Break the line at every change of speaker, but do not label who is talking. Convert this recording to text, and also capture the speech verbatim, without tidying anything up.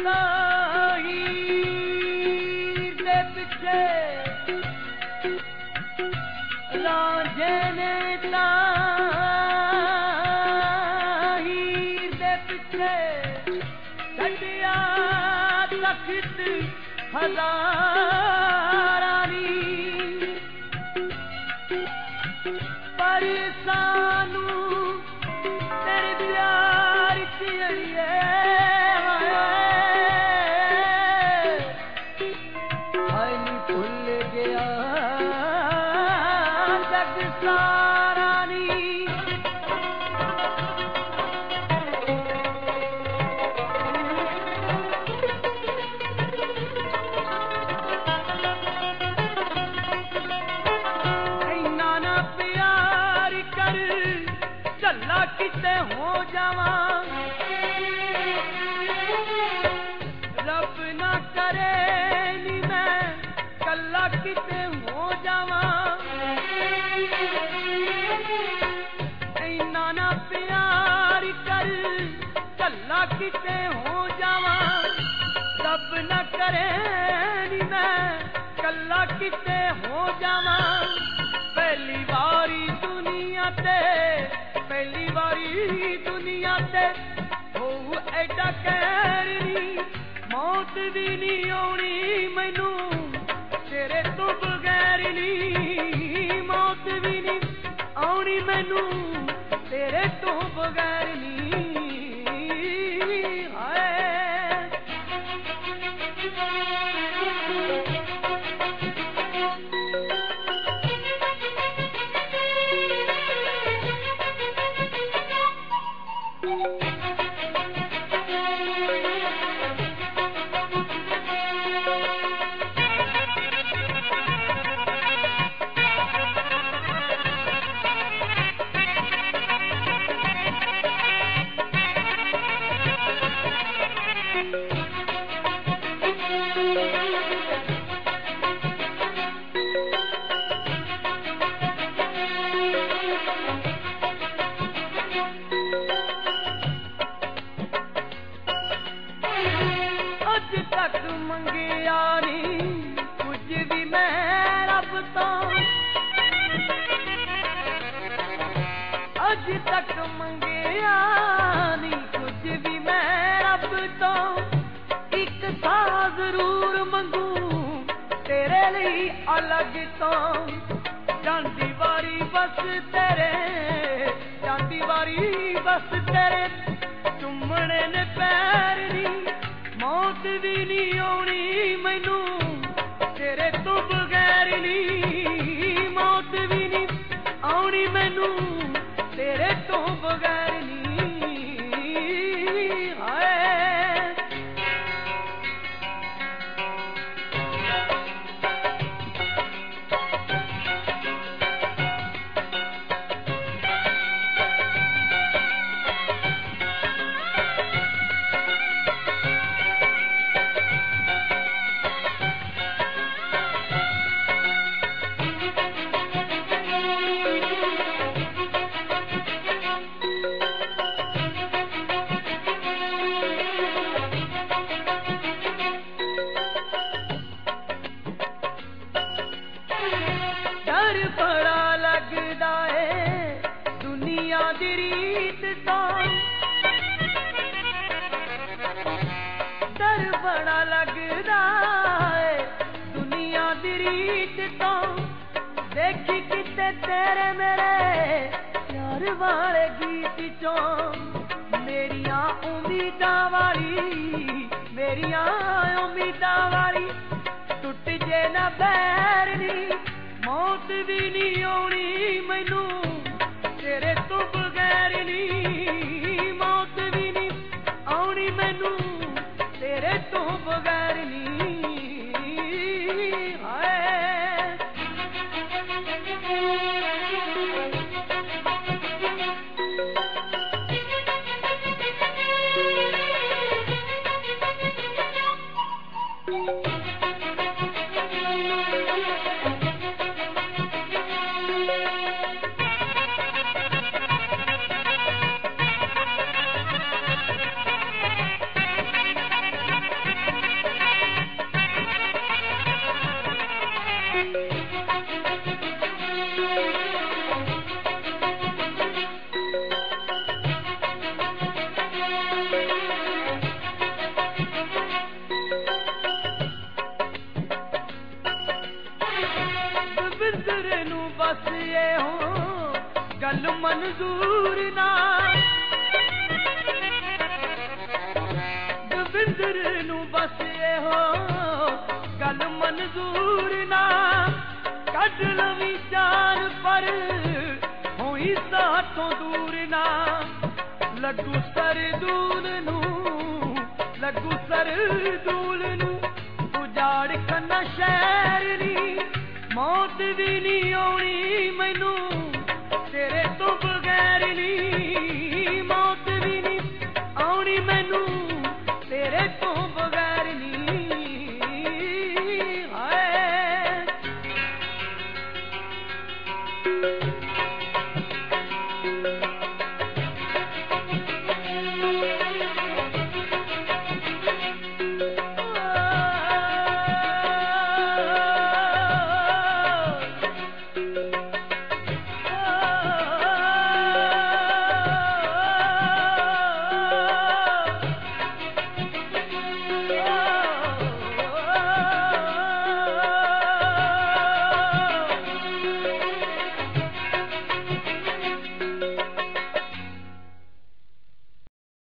हीर दे पिछे रांझे ने हीर दे पिछे छड़िया तख्त हजारानी पर सानू तेरे प्यार की अड़िए हाय नी भुल गया जग सारा नी इन्ना ना प्यार कर चला किते हो जावा रब ना करे नी मैं कल्ला किते हो जावा इन्ना ना प्यार कर चला किते हो जावा रब ना करे नी मैं कल्ला किते हो जावा पहली बारी दुनिया ते पहली बारी दुनिया ते हो एडा कहर नी मौत भी नहीं आनी मैनू तेरे तो बगैर नी मौत भी नहीं आनी मैनू तेरे तो बगैर नी हाय तक मंगिया नी कुछ भी मैं रब तो अज तक मंगिया नी कुछ भी मैं रब तो एक सा जरूर मंगू तेरे लिए अलग तो जांदी वारी बस तेरे जांदी वारी बस तेरे चुमने ने पैर नी मौत भी नहीं आनी मैनू तेरे तो बगैर नी मौत भी नहीं आनी मैनू तेरे तो बगैर नी हाय डर बड़ा लगदा है दुनिया दी रीत तो डर बड़ा लगदा है दुनिया दी रीत तो देखी किते तेरे मेरे प्यार वाले गीत चो मेरिया उम्मीदां वाली मेरिया उम्मीदां वाली टुट जे ना बैर नी मौत भी नहीं आनी मैनू तेरे तो बगैर नी मौत भी नहीं आनी मैनू तेरे तो बगैर नी हाय बस ये हो गल मंजूर ना दविंदर नू बस ये हो गल मंजूर ना कट लवी जान पर होई साथों दूर ना लगू सरदूल नू लगू सरदूल नू उजाड़ कन्ना शहर नी मौत भी नहीं आनी मैनू तेरे तो बगैर नी मौत भी नहीं आनी मैनू